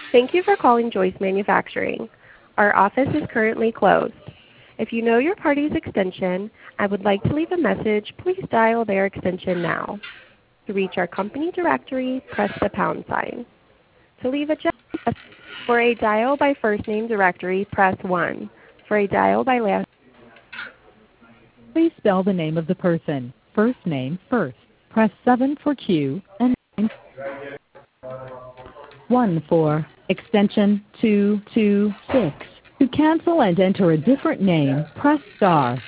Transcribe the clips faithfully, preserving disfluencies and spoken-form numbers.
Thank you for calling Joyce Manufacturing. Our office is currently closed. If you know your party's extension and would like to leave a message, please dial their extension now. To reach our company directory, press the pound sign. To leave a general for a dial by first name directory, press one. For a dial by last, please spell the name of the person. First name first. Press seven for Q and one for extension two two six. To cancel and enter a different name, press star.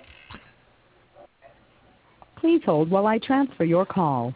Please hold while I transfer your call.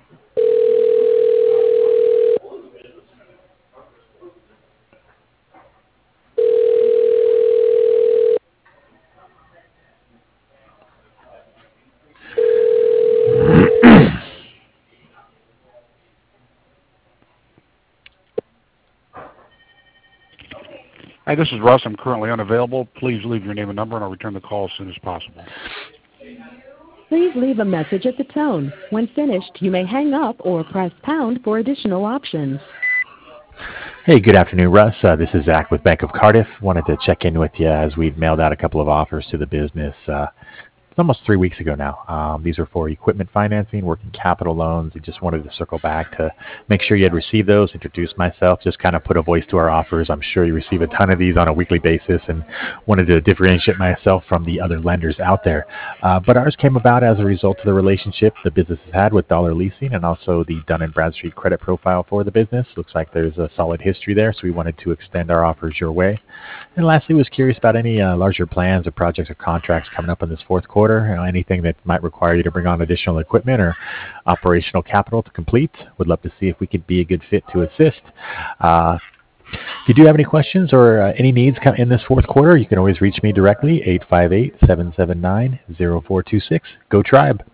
Hi, this is Russ. I'm currently unavailable. Please leave your name and number, and I'll return the call as soon as possible. Please leave a message at the tone. When finished, you may hang up or press pound for additional options. Hey, good afternoon, Russ. Uh, this is Zach with Bank of Cardiff. Wanted to check in with you as we've mailed out a couple of offers to the business. Uh, it's almost three weeks ago now. Um, these are for equipment financing, working capital loans. I just wanted to circle back to make sure you had received those, introduce myself, just kind of put a voice to our offers. I'm sure you receive a ton of these on a weekly basis and wanted to differentiate myself from the other lenders out there. Uh, but ours came about as a result of the relationship the business has had with Dollar Leasing and also the Dun and Bradstreet credit profile for the business. Looks like there's a solid history there, so we wanted to extend our offers your way. And lastly, was curious about any uh, larger plans or projects or contracts coming up in this fourth quarter. You know, anything that might require you to bring on additional equipment or operational capital to complete. Would love to see if we could be a good fit to assist. Uh, if you do have any questions or uh, any needs in this fourth quarter, you can always reach me directly, eight five eight, seven seven nine, zero four two six. Go Tribe.